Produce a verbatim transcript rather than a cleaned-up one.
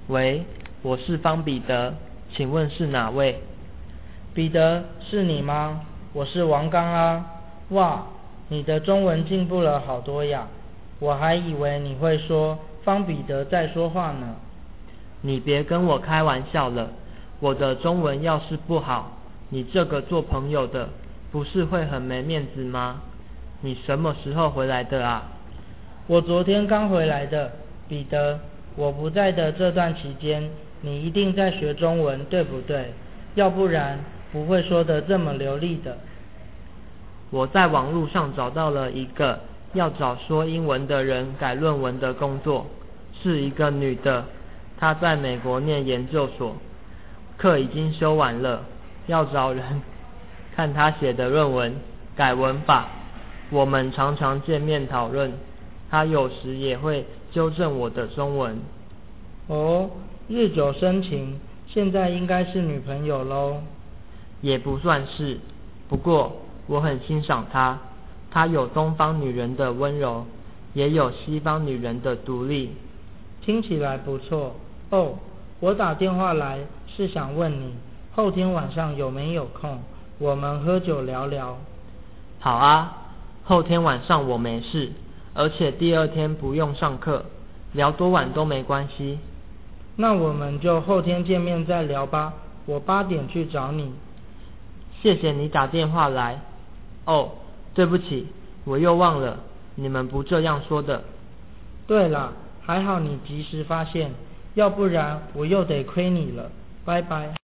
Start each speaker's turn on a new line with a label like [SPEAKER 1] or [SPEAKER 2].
[SPEAKER 1] 喂，我是方彼得，请问是哪位？
[SPEAKER 2] 彼得，是你吗？我是王刚啊。哇，你的中文进步了好多呀，我还以为你会说方彼得在说话呢。
[SPEAKER 1] 你别跟我开玩笑了，我的中文要是不好，你这个做朋友的不是会很没面子吗？你什么时候回来的啊？
[SPEAKER 2] 我昨天刚回来的，彼得，我不在的这段期间，你一定在学中文，对不对？要不然不会说得这么流利的。
[SPEAKER 1] 我在网络上找到了一个要找说英文的人改论文的工作，是一个女的，她在美国念研究所，课已经修完了，要找人看她写的论文，改文法。我们常常见面讨论，她有时也会纠正我的中文。
[SPEAKER 2] 哦，日久生情，现在应该是女朋友咯。
[SPEAKER 1] 也不算是，不过我很欣赏她，她有东方女人的温柔，也有西方女人的独立。
[SPEAKER 2] 听起来不错。哦，我打电话来是想问你，后天晚上有没有空，我们喝酒聊聊。
[SPEAKER 1] 好啊，后天晚上我没事，而且第二天不用上课，聊多晚都没关系。
[SPEAKER 2] 那我们就后天见面再聊吧，我八点去找你。
[SPEAKER 1] 谢谢你打电话来。哦，对不起，我又忘了，你们不这样说的。
[SPEAKER 2] 对了，还好你及时发现，要不然我又得亏你了，拜拜。